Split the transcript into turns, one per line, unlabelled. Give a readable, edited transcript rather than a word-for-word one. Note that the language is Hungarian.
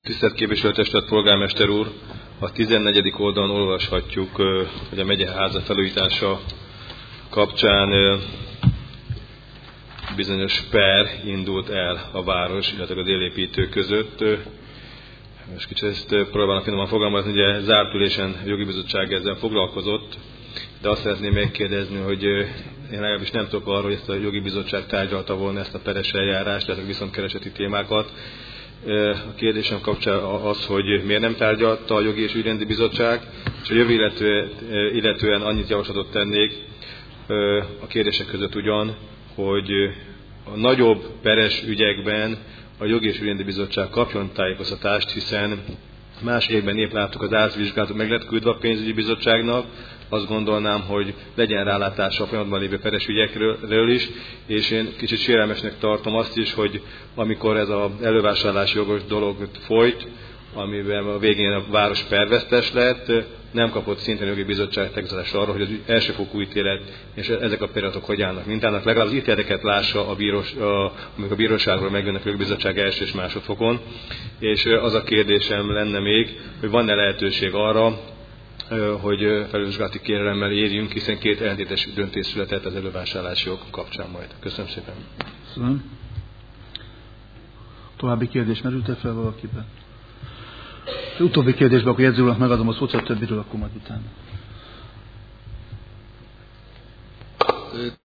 Tisztelt Képviselőtestület, polgármester úr! A 14. oldalon olvashatjuk, hogy a megyeháza felújítása kapcsán bizonyos per indult el a város, illetve a délépítők között. Most kicsit ezt próbálom finoman fogalmazni, ugye zárt ülésen a jogi bizottság ezzel foglalkozott, de azt szeretném megkérdezni, hogy én legalábbis nem tudok arról, hogy ezt a jogi bizottság tárgyalta volna ezt a peres eljárást, illetve viszontkereseti témákat. A kérdésem kapcsán az, hogy miért nem tárgyalta a Jogi és Ügyrendi Bizottság, és a jövő illetően annyit javaslatot tennék a kérdések között ugyan, hogy a nagyobb peres ügyekben a Jogi és Ügyrendi Bizottság kapjon tájékoztatást, hiszen más évben épp láttuk, az árvizsgálatot meg lett küldve a pénzügyi bizottságnak. Azt gondolnám, hogy legyen rálátása a folyamatban lévő peres ügyekről is, és én kicsit sérelmesnek tartom azt is, hogy amikor ez az elővásárlási jogos dolog folyt, amiben a végén a város pervesztes lett, nem kapott szintén jogi bizottság tekintetést arra, hogy az elsőfokú ítélet és ezek a pillanatok hogy állnak mintának. Legalább az ítéleteket lássa, amikor a bíróságról megjönnek a jogi bizottság első és másodfokon. És az a kérdésem lenne még, hogy van-e lehetőség arra, hogy felülvizsgálati kérelemmel érjünk, hiszen két ellentétes döntés született az elővásárlási jog kapcsán majd. Köszönöm szépen.
Köszönöm. További kérdés merült-e fel valakiben? Utóbbi kérdésben akkor jegyzőnek megadom a szót, a többiről akkor majd utána.